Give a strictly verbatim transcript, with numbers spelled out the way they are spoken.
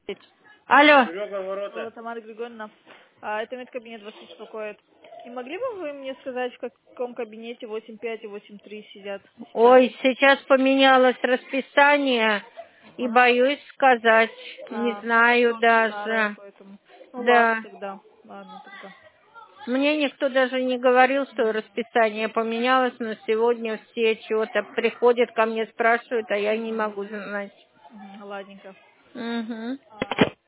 Алло. Серега, Алло, ворота. Тамара Григорьевна, а, это медкабинет вас беспокоит. Не могли бы вы мне сказать, в каком кабинете восемь пять и восемь три сидят сейчас? Ой, сейчас поменялось расписание, и Ага. боюсь сказать, не А, ну это знаю тоже старое, даже. поэтому... Ну ладно Да. тогда, ладно тогда. Мне никто даже не говорил, что Мгм. расписание поменялось, но сегодня все чего-то приходят ко мне, спрашивают, а я не Мгм. могу знать. Мгм. Ладненько. Угу.